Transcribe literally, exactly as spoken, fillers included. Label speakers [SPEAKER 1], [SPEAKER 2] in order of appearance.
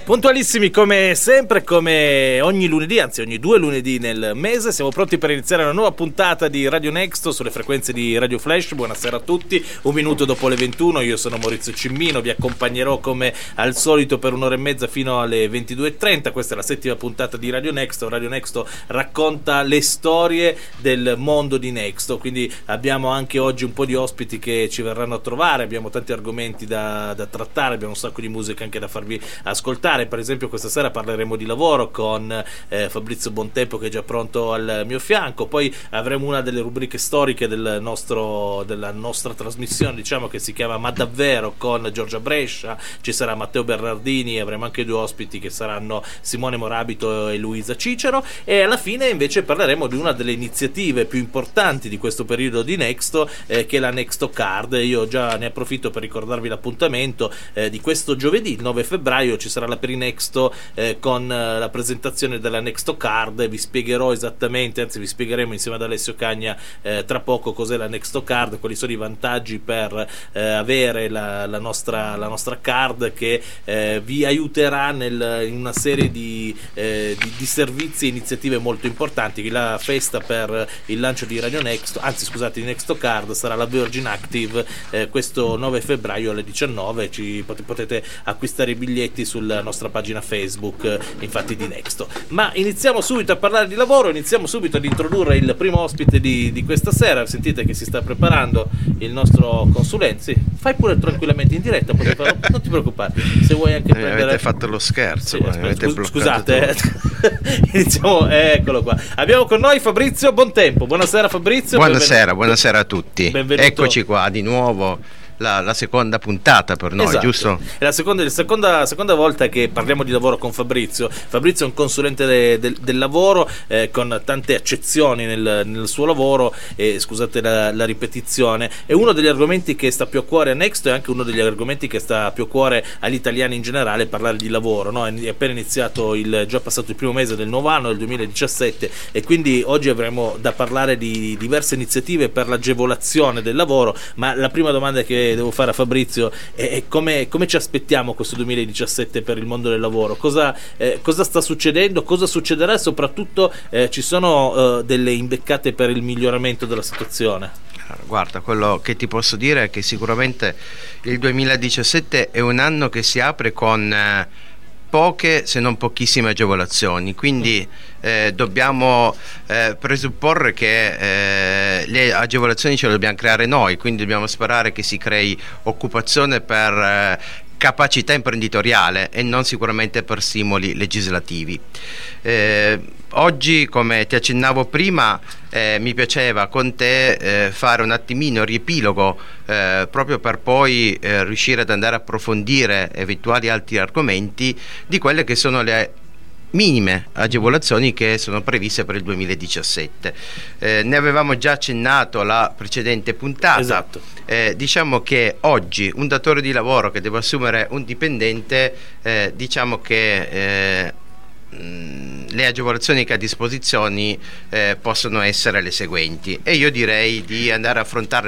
[SPEAKER 1] Puntualissimi come sempre, come ogni lunedì, anzi ogni due lunedì nel mese, siamo pronti per iniziare una nuova puntata di Radio Nexto sulle frequenze di Radio Flash. Buonasera a tutti, un minuto dopo le ventuno, io sono Maurizio Cimmino, vi accompagnerò come al solito per un'ora e mezza fino alle ventidue e trenta. Questa è la settima puntata di Radio Nexto. Radio Nexto racconta le storie del mondo di Nexto, quindi abbiamo anche oggi un po' di ospiti che ci verranno a trovare, abbiamo tanti argomenti da, da trattare, abbiamo un sacco di musica anche da farvi ascoltare. Per esempio questa sera parleremo di lavoro con eh, Fabrizio Bontempo, che è già pronto al mio fianco. Poi avremo una delle rubriche storiche del nostro, della nostra trasmissione, diciamo, che si chiama Ma davvero, con Giorgia Brescia, ci sarà Matteo Bernardini, avremo anche due ospiti che saranno Simone Morabito e Luisa Cicero, e alla fine invece parleremo di una delle iniziative più importanti di questo periodo di Nexto, eh, che è la Nexto Card. Io già ne approfitto per ricordarvi l'appuntamento eh, di questo giovedì, il nove febbraio, ci sarà la Nexto eh, con eh, la presentazione della Nexto Card. Vi spiegherò esattamente, anzi vi spiegheremo insieme ad Alessio Cagna eh, tra poco cos'è la Nexto Card, quali sono i vantaggi per eh, avere la, la, nostra, la nostra card, che eh, vi aiuterà nel, in una serie di, eh, di, di servizi e iniziative molto importanti. La festa per il lancio di Radio Nexto, anzi scusate, di Nexto Card, sarà la Virgin Active eh, questo nove febbraio alle diciannove. Ci pot- potete acquistare i biglietti sul nostra pagina Facebook, infatti, di Nexto. Ma iniziamo subito a parlare di lavoro, iniziamo subito ad introdurre il primo ospite di, di questa sera. Sentite che si sta preparando il nostro consulente. Sì, fai pure tranquillamente in diretta, farlo, non ti preoccupare. Se vuoi anche
[SPEAKER 2] mi
[SPEAKER 1] prendere...
[SPEAKER 2] avete fatto lo scherzo,
[SPEAKER 1] sì,
[SPEAKER 2] mi avete
[SPEAKER 1] scus- scusate, eh. Iniziamo, eccolo qua. Abbiamo con noi Fabrizio Bontempo. Buonasera Fabrizio.
[SPEAKER 2] Buonasera,
[SPEAKER 1] benvenuto.
[SPEAKER 2] buonasera a tutti.
[SPEAKER 1] Benvenuto.
[SPEAKER 2] Eccoci qua di nuovo. La, la seconda puntata per noi,
[SPEAKER 1] esatto.
[SPEAKER 2] Giusto?
[SPEAKER 1] È la seconda, la seconda, seconda volta che parliamo di lavoro con Fabrizio. Fabrizio è un consulente de, de, del lavoro eh, con tante accezioni nel, nel suo lavoro, e scusate la, la ripetizione. È uno degli argomenti che sta più a cuore a Nexto, e anche uno degli argomenti che sta più a cuore agli italiani in generale, parlare di lavoro, no? È appena iniziato, il, già passato il primo mese del nuovo anno, del duemiladiciassette, e quindi oggi avremo da parlare di diverse iniziative per l'agevolazione del lavoro. Ma la prima domanda che devo fare a Fabrizio è come, come ci aspettiamo questo duemiladiciassette per il mondo del lavoro? Cosa, eh, cosa sta succedendo? Cosa succederà? E soprattutto eh, ci sono eh, delle imbeccate per il miglioramento della situazione?
[SPEAKER 2] Guarda, quello che ti posso dire è che sicuramente il duemiladiciassette è un anno che si apre con eh, poche, se non pochissime agevolazioni, quindi eh, dobbiamo eh, presupporre che eh, le agevolazioni ce le dobbiamo creare noi, quindi dobbiamo sperare che si crei occupazione per eh, capacità imprenditoriale e non sicuramente per stimoli legislativi. Eh, oggi, come ti accennavo prima, eh, mi piaceva con te eh, fare un attimino riepilogo eh, proprio per poi eh, riuscire ad andare a approfondire eventuali altri argomenti di quelle che sono le minime agevolazioni che sono previste per il duemiladiciassette. Eh, ne avevamo già accennato la precedente puntata.
[SPEAKER 1] Esatto.
[SPEAKER 2] Eh, diciamo che oggi un datore di lavoro che deve assumere un dipendente, eh, diciamo che eh, le agevolazioni che ha a disposizione eh, possono essere le seguenti, e io direi di andare a affrontarle